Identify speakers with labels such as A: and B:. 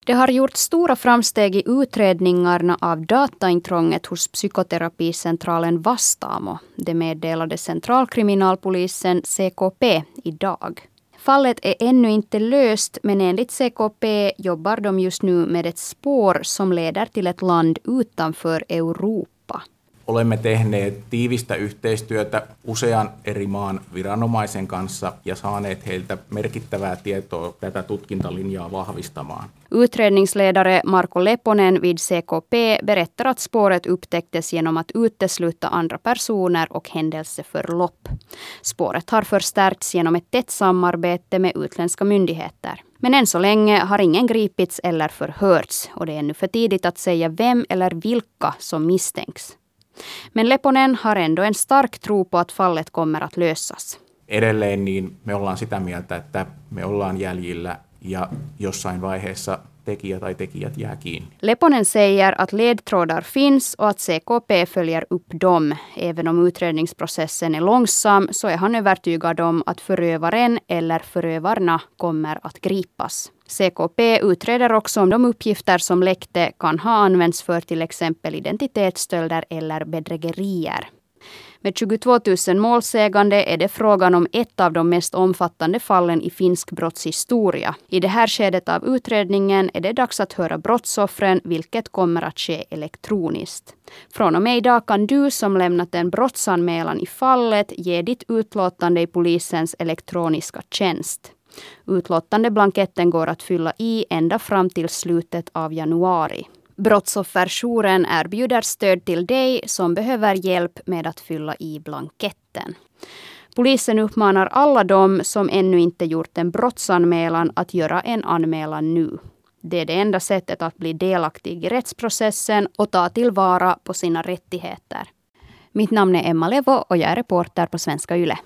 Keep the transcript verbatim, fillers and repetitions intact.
A: Det har gjort stora framsteg i utredningarna av dataintrånget hos psykoterapicentralen Vastaamo. Det meddelade centralkriminalpolisen C K P idag. Fallet är ännu inte löst, men enligt C K P jobbar de just nu med ett spår som leder till ett land utanför Europa.
B: Olemme tehneet tiivistä yhteistyötä usean eri maan viranomaisen kanssa ja saaneet heiltä merkittävää tietoa tätä tutkintalinjaa vahvistamaan.
A: Utredningsledare Marko Leponen vid C K P berättar att spåret upptäcktes genom att utesluta andra personer och händelseförlopp. Spåret har förstärkts genom ett tätt samarbete med utländska myndigheter. Men än så länge har ingen gripits eller förhörts och det är ännu för tidigt att säga vem eller vilka som misstänks. Men Leponen har ändå en stark tro på att fallet kommer att lösas.
B: Edelleen niin me ollaan sitä mieltä, että me ollaan jäljillä ja jossain vaiheessa tekijä tai tekijät jää kiinni.
A: Leponen säger att ledtrådar finns och att C K P följer upp dem. Även om utredningsprocessen är långsam så är han övertygad om att förövaren eller förövarna kommer att gripas. C K P utreder också om de uppgifter som läckte kan ha använts för till exempel identitetsstölder eller bedrägerier. Med tjugotvå tusen målsägande är det frågan om ett av de mest omfattande fallen i finsk brottshistoria. I det här skedet av utredningen är det dags att höra brottsoffren, vilket kommer att ske elektroniskt. Från och med idag kan du som lämnat en brottsanmälan i fallet ge ditt utlåtande i polisens elektroniska tjänst. Utlåtandeblanketten går att fylla i ända fram till slutet av januari. Brottsofferjouren erbjuder stöd till dig som behöver hjälp med att fylla i blanketten. Polisen uppmanar alla de som ännu inte gjort en brottsanmälan att göra en anmälan nu. Det är det enda sättet att bli delaktig i rättsprocessen och ta tillvara på sina rättigheter. Mitt namn är Emma Levo och jag är reporter på Svenska Yle.